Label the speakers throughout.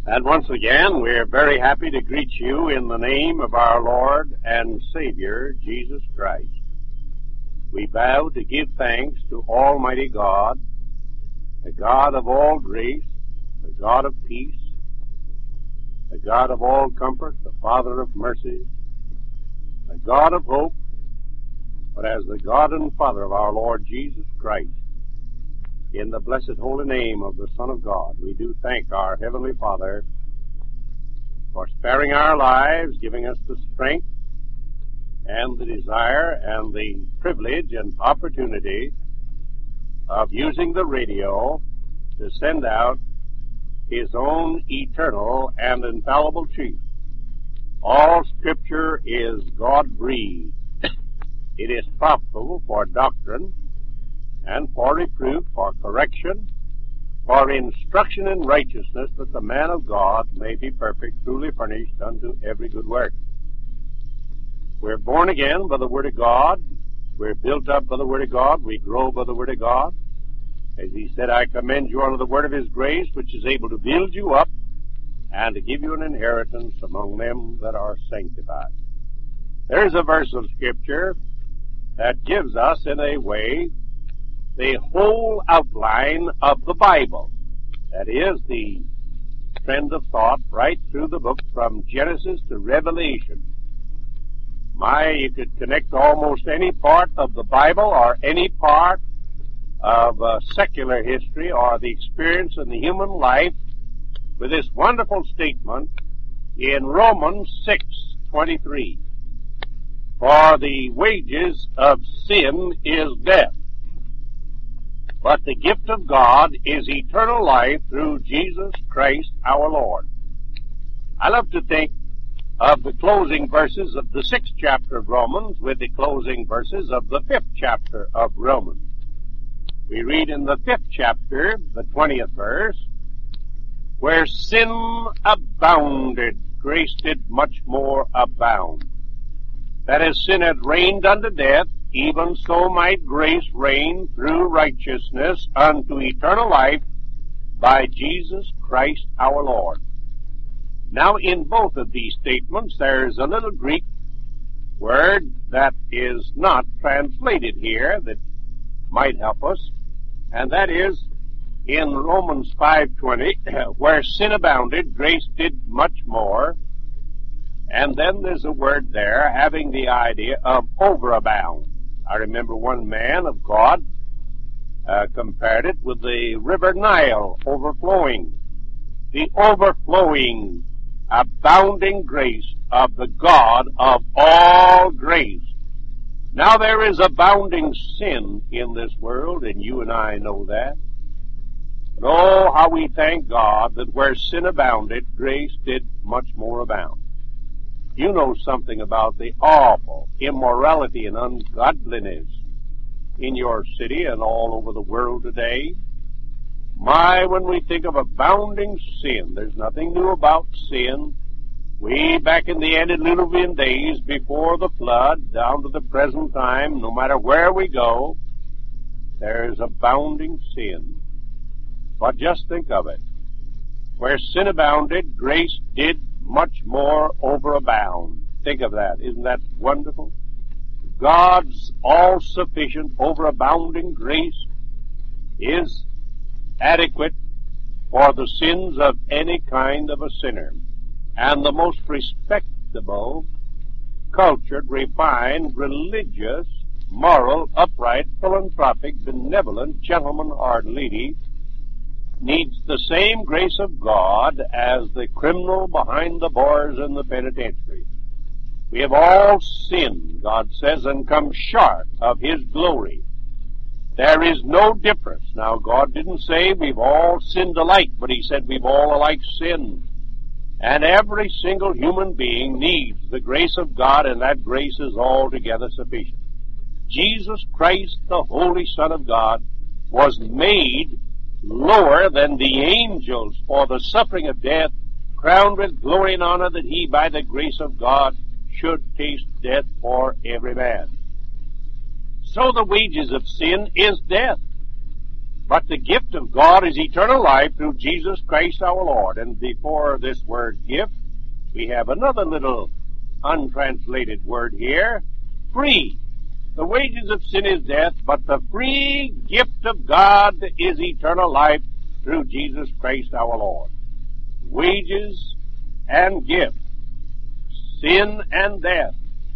Speaker 1: And once again, we're very happy to greet you in the name of our Lord and Savior, Jesus Christ. We bow to give thanks to Almighty God, the God of all grace, the God of peace, the God of all comfort, the Father of mercy, the God of hope, but as the God and Father of our Lord Jesus Christ, in the blessed holy name of the Son of God, we do thank our Heavenly Father for sparing our lives, giving us the strength and the desire and the privilege and opportunity of using the radio to send out His own eternal and infallible truth. All Scripture is God-breathed. It is profitable for doctrine and for reproof, for correction, for instruction in righteousness, that the man of God may be perfect, truly furnished unto every good work. We're born again by the Word of God. We're built up by the Word of God. We grow by the Word of God. As He said, I commend you unto the word of His grace, which is able to build you up and to give you an inheritance among them that are sanctified. There's a verse of Scripture that gives us, in a way, the whole outline of the Bible. That is, the trend of thought right through the book from Genesis to Revelation. You could connect almost any part of the Bible or any part of secular history or the experience in the human life with this wonderful statement in Romans 6:23. For the wages of sin is death, but the gift of God is eternal life through Jesus Christ our Lord. I love to think of the closing verses of the 6th chapter of Romans with the closing verses of the 5th chapter of Romans. We read in the 5th chapter, the 20th verse, where sin abounded, grace did much more abound. That as sin had reigned unto death, even so might grace reign through righteousness unto eternal life by Jesus Christ our Lord. Now, in both of these statements, there's a little Greek word that is not translated here that might help us, and that is in Romans 5:20, where sin abounded, grace did much more. And then there's a word there having the idea of overabound. I remember one man of God compared it with the river Nile overflowing. The overflowing, abounding grace of the God of all grace. Now there is abounding sin in this world, and you and I know that. But oh, how we thank God that where sin abounded, grace did much more abound. You know something about the awful immorality and ungodliness in your city and all over the world today. When we think of abounding sin, there's nothing new about sin. Way back in the antediluvian days, before the flood, down to the present time, no matter where we go, there's abounding sin. But just think of it. Where sin abounded, grace did much more overabound. Think of that. Isn't that wonderful? God's all-sufficient, overabounding grace is adequate for the sins of any kind of a sinner. And the most respectable, cultured, refined, religious, moral, upright, philanthropic, benevolent gentleman or lady needs the same grace of God as the criminal behind the bars in the penitentiary. We have all sinned, God says, and come short of His glory. There is no difference. Now, God didn't say we've all sinned alike, but He said we've all alike sinned. And every single human being needs the grace of God, and that grace is altogether sufficient. Jesus Christ, the Holy Son of God, was made lower than the angels for the suffering of death, crowned with glory and honor, that He, by the grace of God, should taste death for every man. So the wages of sin is death. But the gift of God is eternal life through Jesus Christ our Lord. And before this word gift, we have another little untranslated word here, free. The wages of sin is death, but the free gift of God is eternal life through Jesus Christ our Lord. Wages and gift, sin and death,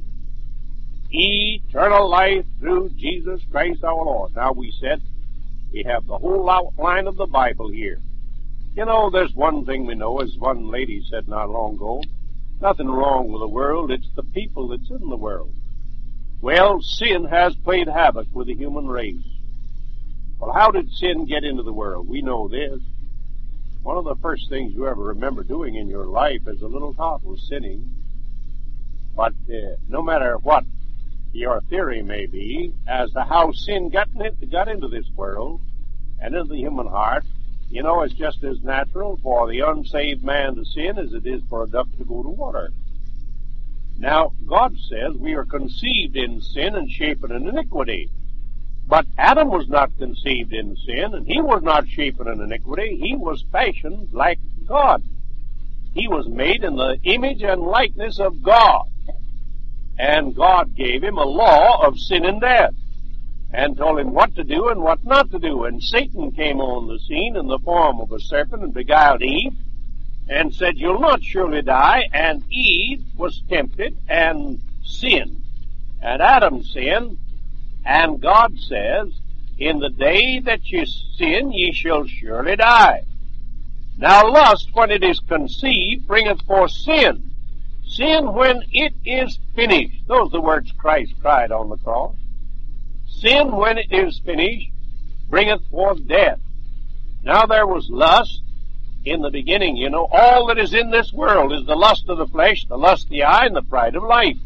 Speaker 1: eternal life through Jesus Christ our Lord. Now we said we have the whole outline of the Bible here. You know, there's one thing we know, as one lady said not long ago, nothing wrong with the world, it's the people that's in the world. Well, sin has played havoc with the human race. Well, how did sin get into the world? We know this. One of the first things you ever remember doing in your life as a little tot was sinning. But no matter what your theory may be as to how sin got into this world and into the human heart, you know, it's just as natural for the unsaved man to sin as it is for a duck to go to water. Now, God says we are conceived in sin and shapen in iniquity. But Adam was not conceived in sin, and he was not shapen in iniquity. He was fashioned like God. He was made in the image and likeness of God. And God gave him a law of sin and death, and told him what to do and what not to do. And Satan came on the scene in the form of a serpent and beguiled Eve, and said, "You'll not surely die." And Eve was tempted and sinned. And Adam sinned. And God says, "In the day that ye sin, ye shall surely die." Now lust, when it is conceived, bringeth forth sin. Sin, when it is finished. Those are the words Christ cried on the cross. Sin, when it is finished, bringeth forth death. Now there was lust in the beginning. You know, all that is in this world is the lust of the flesh, the lust of the eye, and the pride of life.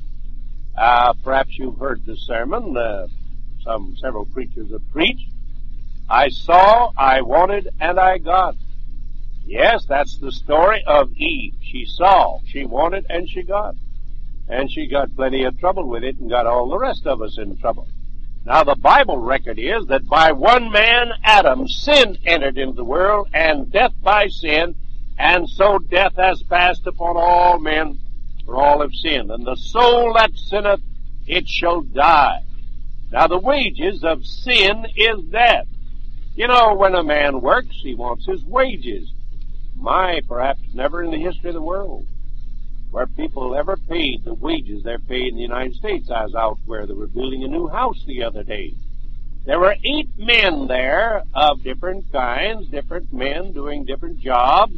Speaker 1: Perhaps you've heard the sermon several preachers have preached. I saw, I wanted, and I got. Yes, that's the story of Eve. She saw, she wanted, and she got. And she got plenty of trouble with it and got all the rest of us in trouble. Now the Bible record is that by one man, Adam, sin entered into the world, and death by sin, and so death has passed upon all men, for all have sinned. And the soul that sinneth, it shall die. Now the wages of sin is death. You know, when a man works, he wants his wages. Perhaps never in the history of the world where people ever paid the wages they're paid in the United States. I was out where they were building a new house the other day. There were 8 men there of different kinds, different men doing different jobs.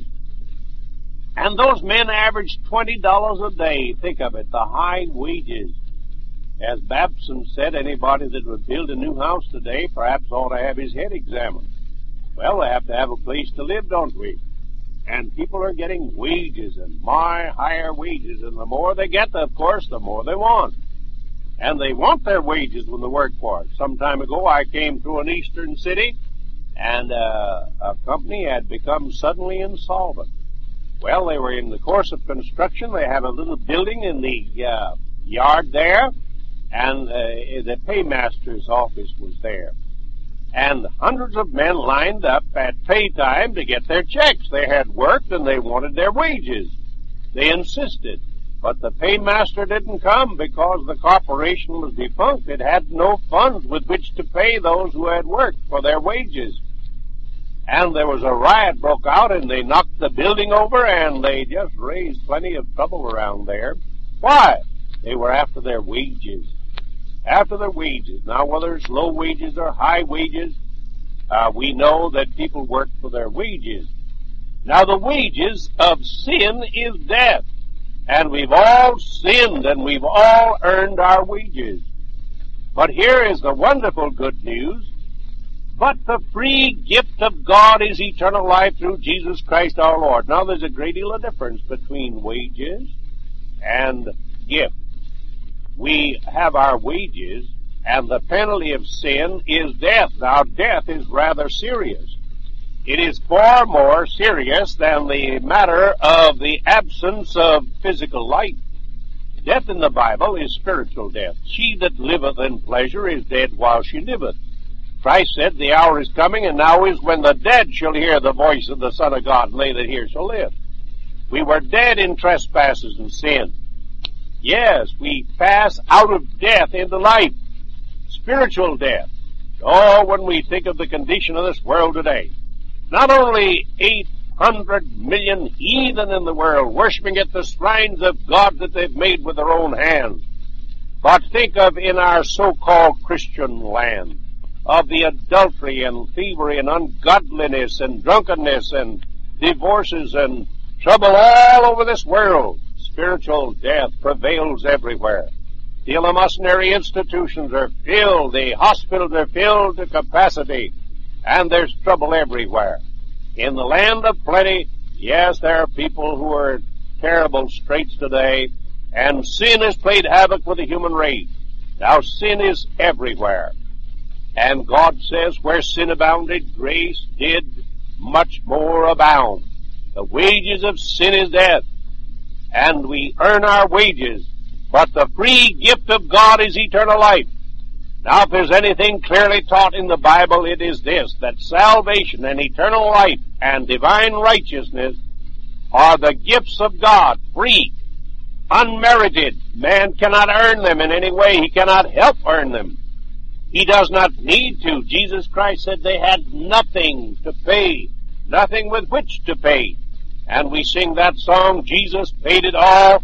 Speaker 1: And those men averaged $20 a day. Think of it, the high wages. As Babson said, anybody that would build a new house today perhaps ought to have his head examined. Well, they have to have a place to live, don't we? And people are getting wages, and higher wages. And the more they get, of course, the more they want. And they want their wages when they work for it. Some time ago, I came through an eastern city, and a company had become suddenly insolvent. Well, they were in the course of construction. They have a little building in the yard there, and the paymaster's office was there. And hundreds of men lined up at pay time to get their checks. They had worked and they wanted their wages. They insisted. But the paymaster didn't come because the corporation was defunct. It had no funds with which to pay those who had worked for their wages. And there was a riot broke out, and they knocked the building over, and they just raised plenty of trouble around there. Why? They were after their wages. After their wages. Now, whether it's low wages or high wages, we know that people work for their wages. Now, the wages of sin is death. And we've all sinned, and we've all earned our wages. But here is the wonderful good news. But the free gift of God is eternal life through Jesus Christ our Lord. Now, there's a great deal of difference between wages and gift. We have our wages, and the penalty of sin is death. Now, death is rather serious. It is far more serious than the matter of the absence of physical life. Death in the Bible is spiritual death. She that liveth in pleasure is dead while she liveth. Christ said, the hour is coming, and now is, when the dead shall hear the voice of the Son of God, and they that hear shall live. We were dead in trespasses and sin. Yes, we pass out of death into life, spiritual death. Oh, when we think of the condition of this world today, not only 800 million heathen in the world worshiping at the shrines of God that they've made with their own hands, but think of in our so-called Christian land, of the adultery and thievery and ungodliness and drunkenness and divorces and trouble all over this world. Spiritual death prevails everywhere. The eleemosynary institutions are filled, the hospitals are filled to capacity, and there's trouble everywhere. In the land of plenty, yes, there are people who are in terrible straits today, and sin has played havoc with the human race. Now sin is everywhere. And God says, where sin abounded, grace did much more abound. The wages of sin is death, and we earn our wages, but the free gift of God is eternal life. Now, if there's anything clearly taught in the Bible, it is this, that salvation and eternal life and divine righteousness are the gifts of God, free, unmerited. Man cannot earn them in any way. He cannot help earn them. He does not need to. Jesus Christ said they had nothing to pay, nothing with which to pay. And we sing that song, Jesus paid it all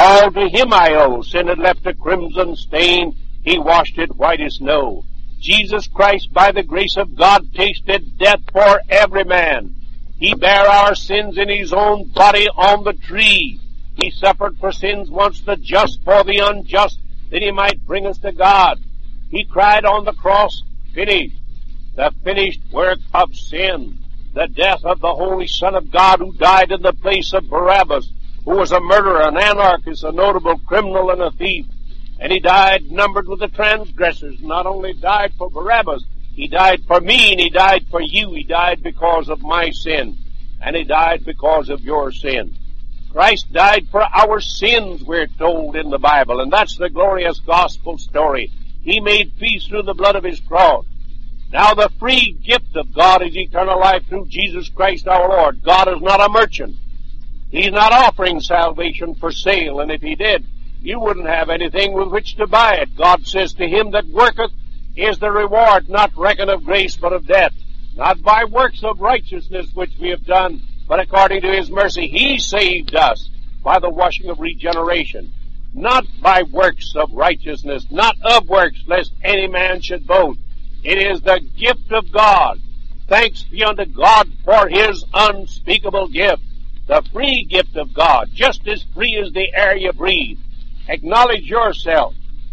Speaker 1: to him I owe. Sin had left a crimson stain, he washed it white as snow. Jesus Christ, by the grace of God, tasted death for every man. He bare our sins in his own body on the tree. He suffered for sins once, the just for the unjust, that he might bring us to God. He cried on the cross, finished, the finished work of sin, the death of the Holy Son of God, who died in the place of Barabbas, who was a murderer, an anarchist, a notable criminal, and a thief. And he died numbered with the transgressors. Not only died for Barabbas, he died for me, and he died for you. He died because of my sin, and he died because of your sin. Christ died for our sins, we're told in the Bible, and that's the glorious gospel story. He made peace through the blood of his cross. Now the free gift of God is eternal life through Jesus Christ our Lord. God is not a merchant. He's not offering salvation for sale, and if he did, you wouldn't have anything with which to buy it. God says, to him that worketh is the reward, not reckoned of grace, but of debt. Not by works of righteousness which we have done, but according to his mercy he saved us by the washing of regeneration. Not by works of righteousness, not of works, lest any man should boast. It is the gift of God. Thanks be unto God for his unspeakable gift. The free gift of God, just as free as the air you breathe. Acknowledge yourself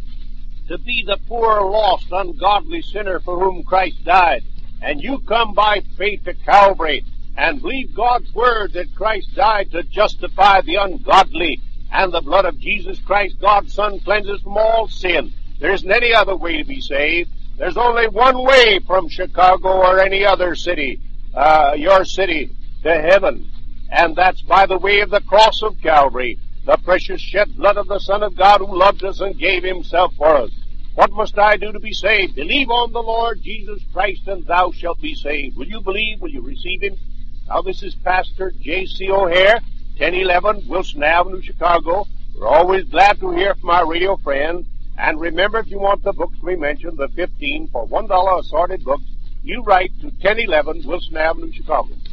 Speaker 1: to be the poor, lost, ungodly sinner for whom Christ died. And you come by faith to Calvary and believe God's word that Christ died to justify the ungodly, and the blood of Jesus Christ, God's Son, cleanses from all sin. There isn't any other way to be saved. There's only one way from Chicago or any other city, your city, to heaven. And that's by the way of the cross of Calvary, the precious shed blood of the Son of God who loved us and gave himself for us. What must I do to be saved? Believe on the Lord Jesus Christ, and thou shalt be saved. Will you believe? Will you receive him? Now, this is Pastor J.C. O'Hare, 1011 Wilson Avenue, Chicago. We're always glad to hear from our radio friends. And remember, if you want the books we mentioned, the 15 for $1 assorted books, you write to 1011 Wilson Avenue, Chicago.